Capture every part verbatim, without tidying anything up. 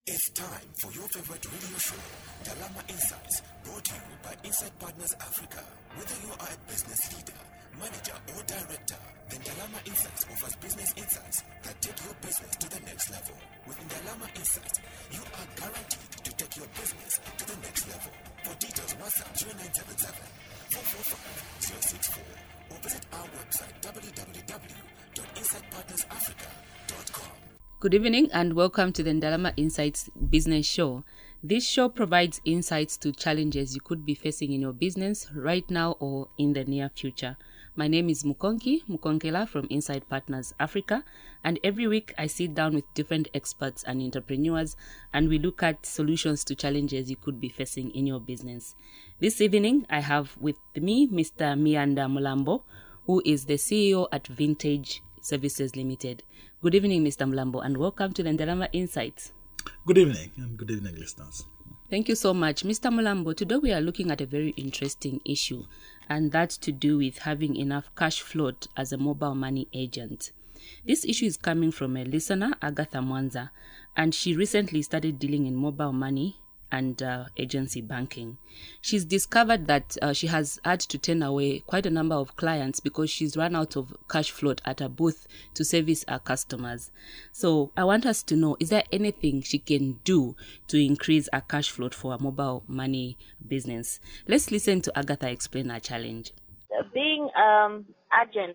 It's time for your favorite radio show, Ndalama Insights, brought to you by Insight Partners Africa. Whether you are a business leader, manager, or director, then Ndalama Insights offers business insights that take your business to the next level. With Ndalama Insights, you are guaranteed to take your business to the next level. For details, WhatsApp zero nine seven seven, four four five, zero six four or visit our website w w w dot insight partners africa dot com. Good evening and welcome to the Ndalama Insights Business Show. This show provides insights to challenges you could be facing in your business right now or in the near future. My name is Mukonki Mukonkela from Insight Partners Africa, and every week I sit down with different experts and entrepreneurs and we look at solutions to challenges you could be facing in your business. This evening I have with me Mister Miyanda Mulambo, who is the C E O at Vintage Services Limited. Good evening, Mister Mulambo, and welcome to the Ndalama Insights. Good evening, and good evening, listeners. Thank you so much. Mister Mulambo, today we are looking at a very interesting issue, and that's to do with having enough cash float as a mobile money agent. This issue is coming from a listener, Agatha Mwanza, and she recently started dealing in mobile money and uh, agency banking. She's discovered that uh, she has had to turn away quite a number of clients because she's run out of cash float at her booth to service her customers. So I want us to know, is there anything she can do to increase her cash float for a mobile money business? Let's listen to Agatha explain her challenge. Being um agent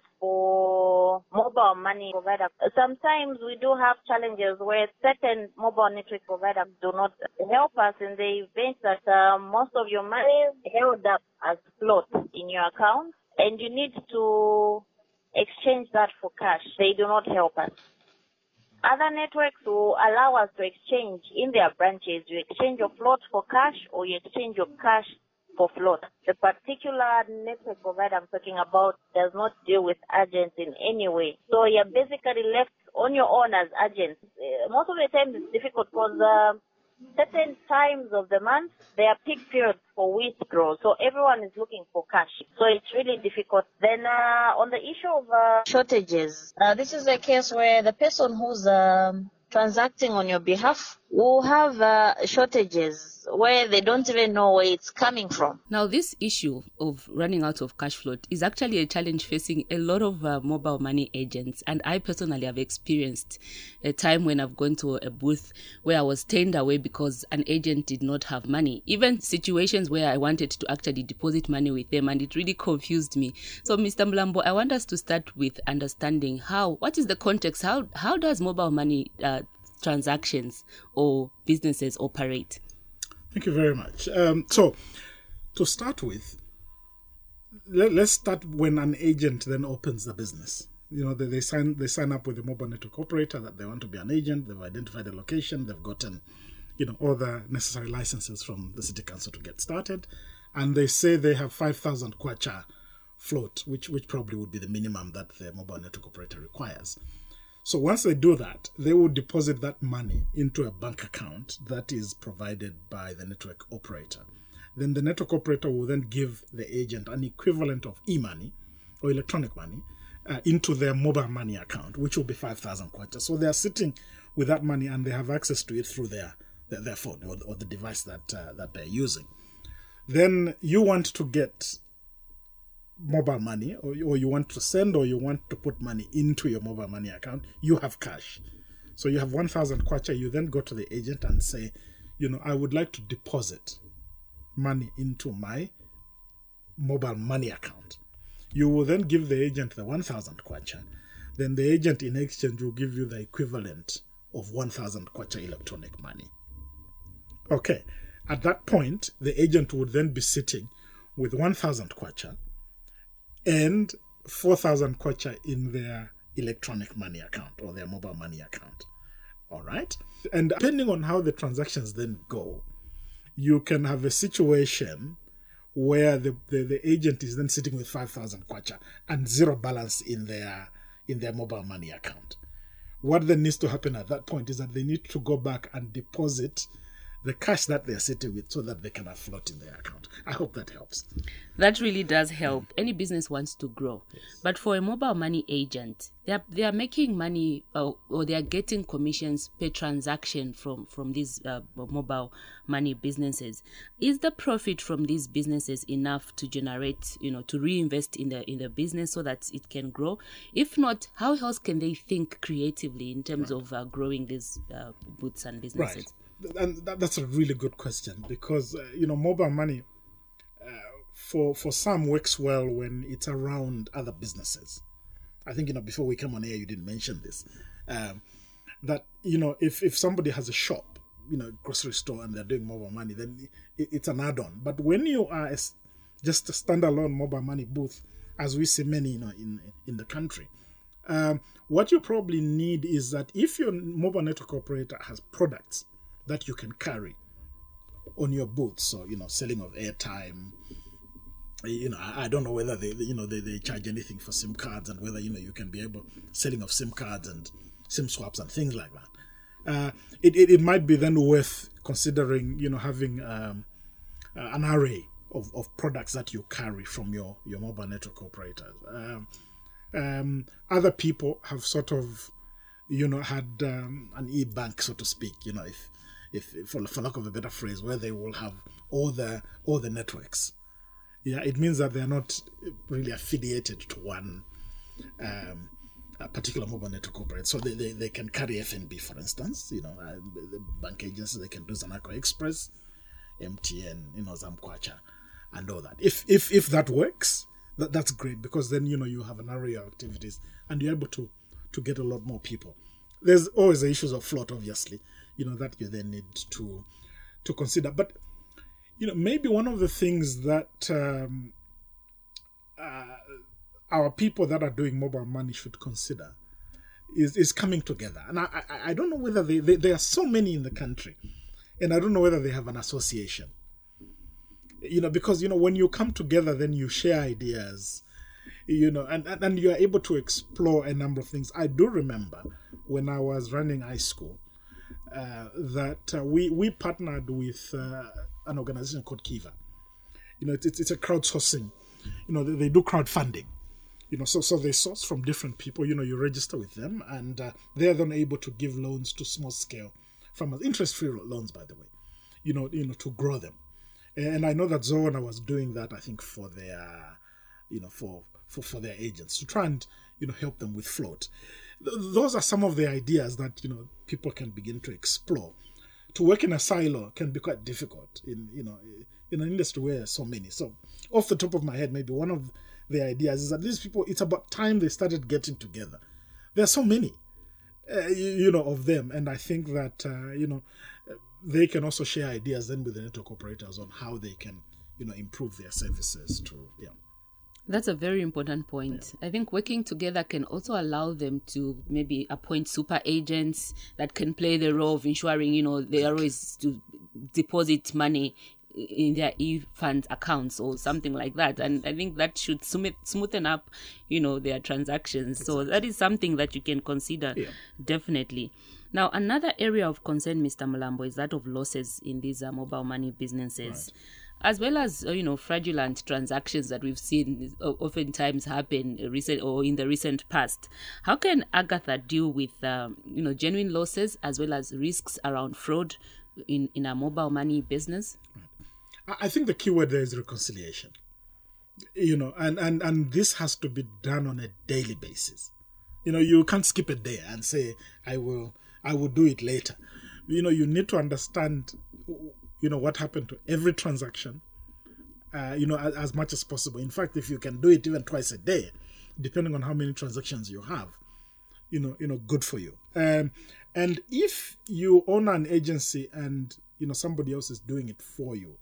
for mobile money provider, sometimes we do have challenges where certain mobile network providers do not help us in the event that uh, most of your money is held up as float in your account and you need to exchange that for cash. They do not help us. Other networks will allow us to exchange in their branches. You exchange your float for cash or you exchange your cash for float. The particular network provider I'm talking about does not deal with agents in any way. So you're basically left on your own as agents. Uh, most of the time it's difficult because uh, certain times of the month, there are peak periods for withdrawal. So everyone is looking for cash. So it's really difficult. Then uh, on the issue of uh, shortages, uh, this is a case where the person who's um, transacting on your behalf will have uh, shortages where they don't even know where it's coming from. Now, this issue of running out of cash float is actually a challenge facing a lot of uh, mobile money agents. And I personally have experienced a time when I've gone to a booth where I was turned away because an agent did not have money. Even situations where I wanted to actually deposit money with them, and it really confused me. So, Mister Mulambo, I want us to start with understanding how, what is the context? How, how does mobile money uh, transactions or businesses operate? Thank you very much. Um, so, to start with, let, let's start when an agent then opens the business. You know, they, they sign they sign up with a mobile network operator that they want to be an agent. They've identified a location. They've gotten, you know, all the necessary licenses from the city council to get started, and they say they have five thousand kwacha float, which which probably would be the minimum that the mobile network operator requires. So once they do that, they will deposit that money into a bank account that is provided by the network operator. Then the network operator will then give the agent an equivalent of e-money or electronic money uh, into their mobile money account, which will be five thousand kwacha. So they are sitting with that money and they have access to it through their, their, their phone or, or the device that, uh, that they're using. Then you want to get mobile money, or, or you want to send or you want to put money into your mobile money account, you have cash. So you have one thousand kwacha. You then go to the agent and say, you know, I would like to deposit money into my mobile money account. You will then give the agent the one thousand kwacha. Then the agent in exchange will give you the equivalent of one thousand kwacha electronic money. Okay. At that point, the agent would then be sitting with one thousand kwacha and four thousand kwacha in their electronic money account or their mobile money account. All right? And depending on how the transactions then go, you can have a situation where the, the, the agent is then sitting with five thousand kwacha and zero balance in their in their mobile money account. What then needs to happen at that point is that they need to go back and deposit the cash that they're sitting with so that they can have float in their account. I hope that helps. That really does help. Mm. Any business wants to grow. Yes. But for a mobile money agent, they are, they are making money uh, or they are getting commissions per transaction from, from these uh, mobile money businesses. Is the profit from these businesses enough to generate, you know, to reinvest in the in the business so that it can grow? If not, how else can they think creatively in terms right. of uh, growing these uh, booths and businesses? Right. And that, that's a really good question because, uh, you know, mobile money uh, for for some works well when it's around other businesses. I think, you know, before we came on air, you didn't mention this. Um, that, you know, if, if somebody has a shop, you know, grocery store and they're doing mobile money, then it, it's an add-on. But when you are a, just a standalone mobile money booth, as we see many, you know, in, in the country, um, what you probably need is that if your mobile network operator has products that you can carry on your booth, so you know, selling of airtime. You know, I, I don't know whether they, you know, they, they charge anything for SIM cards and whether you know you can be able selling of SIM cards and SIM swaps and things like that. Uh, it, it it might be then worth considering, you know, having um, uh, an array of, of products that you carry from your your mobile network operators. Um, um, other people have sort of, you know, had um, an e-bank, so to speak. You know, if If, for, for lack of a better phrase, where they will have all the all the networks, yeah, it means that they are not really affiliated to one um, a particular mobile network operator. So they, they, they can carry F N B, for instance. You know, uh, the, the bank agencies, they can do Zanaco Express, M T N, you know, Zamkwacha, and all that. If if if that works, that that's great because then you know you have an array of activities and you're able to to get a lot more people. There's always the issues of float, obviously, you know, that you then need to to consider. But, you know, maybe one of the things that um, uh, our people that are doing mobile money should consider is, is coming together. And I, I, I don't know whether they, they, there are so many in the country, and I don't know whether they have an association. You know, because, you know, when you come together, then you share ideas, you know, and, and, and you are able to explore a number of things. I do remember when I was running high school, uh, that uh, we, we partnered with uh, an organization called Kiva. You know, it's, it's a crowdsourcing. You know, they, they do crowdfunding. You know, so, so they source from different people. You know, you register with them, and uh, they're then able to give loans to small scale farmers, interest-free loans, by the way, you know, you know, to grow them. And I know that Zona was doing that, I think, for their, you know, for, for, for their agents to try and, you know, help them with float. Those are some of the ideas that, you know, people can begin to explore. To work in a silo can be quite difficult in, you know, in an industry where there's so many. So off the top of my head, maybe one of the ideas is that these people, it's about time they started getting together. There are so many, uh, you, you know, of them. And I think that, uh, you know, they can also share ideas then with the network operators on how they can, you know, improve their services to, yeah. That's a very important point. Yeah. I think working together can also allow them to maybe appoint super agents that can play the role of ensuring, you know, they are always to deposit money in their e-fund accounts or something like that. And I think that should smooth, smoothen up, you know, their transactions. Exactly. So that is something that you can consider, yeah. Definitely. Now, another area of concern, Mister Mulambo, is that of losses in these uh, mobile money businesses, right. As well as, uh, you know, fraudulent transactions that we've seen oftentimes happen recent or in the recent past. How can Agatha deal with, um, you know, genuine losses as well as risks around fraud in, in a mobile money business? Right. I think the key word there is reconciliation. You know, and, and, and this has to be done on a daily basis. You know, you can't skip a day and say, I will... I will do it later. You know, you need to understand, you know, what happened to every transaction, uh, you know, as, as much as possible. In fact, if you can do it even twice a day, depending on how many transactions you have, you know, you know, good for you. Um, and if you own an agency and, you know, somebody else is doing it for you,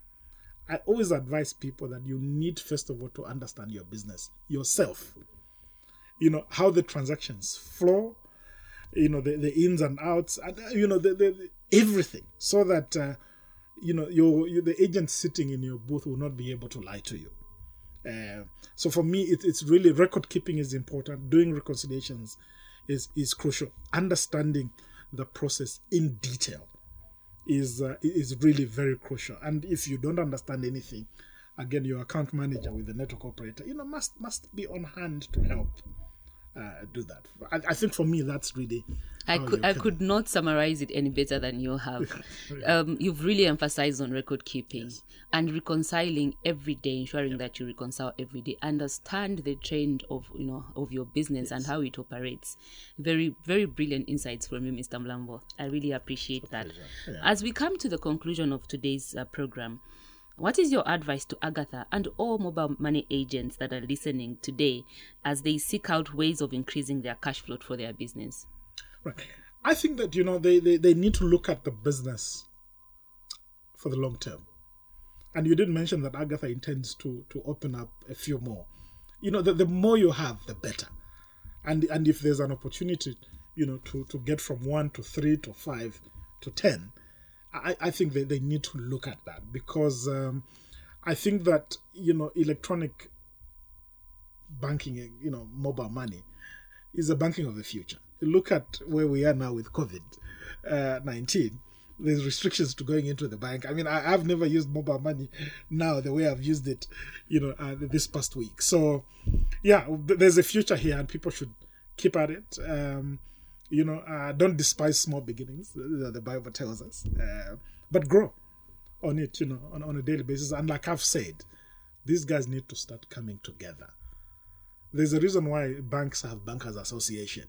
I always advise people that you need, first of all, to understand your business yourself. You know, how the transactions flow, you know, the, the ins and outs, and, you know, the, the, the everything, so that, uh, you know, your, your the agent sitting in your booth will not be able to lie to you. Uh, so for me, it, it's really, record keeping is important. Doing reconciliations is, is crucial. Understanding the process in detail, is uh, is really very crucial. And if you don't understand anything, again, your account manager with the network operator, you know, must must be on hand to help uh, do that. I, I think for me, that's really. I could I could not summarize it any better than you have. um, you've really emphasized on record keeping yes. and reconciling every day, ensuring yep. that you reconcile every day, understand the trend of you know of your business yes. and how it operates. Very very brilliant insights from you, Mister Mlambo. I really appreciate that. Yeah. As we come to the conclusion of today's uh, program, what is your advice to Agatha and all mobile money agents that are listening today as they seek out ways of increasing their cash flow for their business? Right. I think that, you know, they, they, they need to look at the business for the long term. And you did mention that Agatha intends to, to open up a few more. You know, the, the more you have, the better. And and if there's an opportunity, you know, to, to get from one to three to five to ten, I, I think that they need to look at that. Because um, I think that, you know, electronic banking, you know, mobile money is the banking of the future. Look at where we are now with COVID nineteen. There's restrictions to going into the bank. I mean, I, I've never used mobile money now the way I've used it, you know, uh, this past week. So, yeah, there's a future here, and people should keep at it. Um, you know, uh, don't despise small beginnings, the Bible tells us, uh, but grow on it, you know, on, on a daily basis. And like I've said, these guys need to start coming together. There's a reason why banks have bankers association.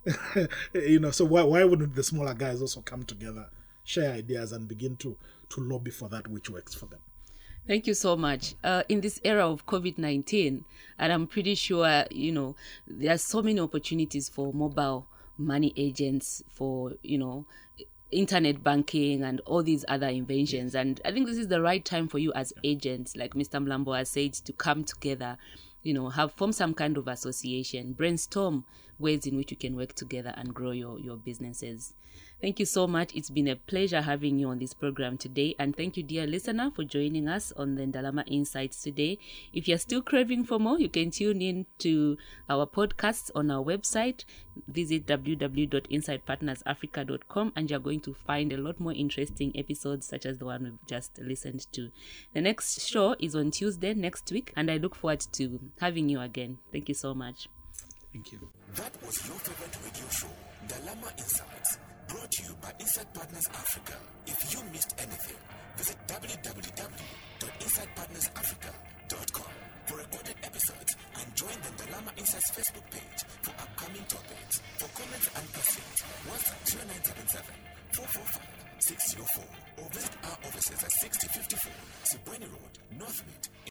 You know, so why why wouldn't the smaller guys also come together, share ideas, and begin to to lobby for that which works for them? Thank you so much. Uh, in this era of COVID nineteen, and I'm pretty sure, you know, there are so many opportunities for mobile money agents, for, you know, internet banking and all these other inventions. And I think this is the right time for you as agents, like Mister Mlambo has said, to come together, you know, have form some kind of association, brainstorm ways in which you can work together and grow your, your businesses. Thank you so much. It's been a pleasure having you on this program today. And thank you, dear listener, for joining us on the Ndalama Insights today. If you're still craving for more, you can tune in to our podcasts on our website. Visit w w w dot inside partners africa dot com and you're going to find a lot more interesting episodes such as the one we've just listened to. The next show is on Tuesday next week, and I look forward to having you again. Thank you so much. Thank you. That was your favorite radio show, Ndalama Insights, brought to you by Inside Partners Africa. If you missed anything, visit w w w dot inside partners africa dot com for recorded episodes and join the Ndalama Insights Facebook page for upcoming topics. For comments and questions, WhatsApp zero nine seven seven, four four five, six zero four or visit our offices at sixty fifty-four Sibweni Road, Northmead.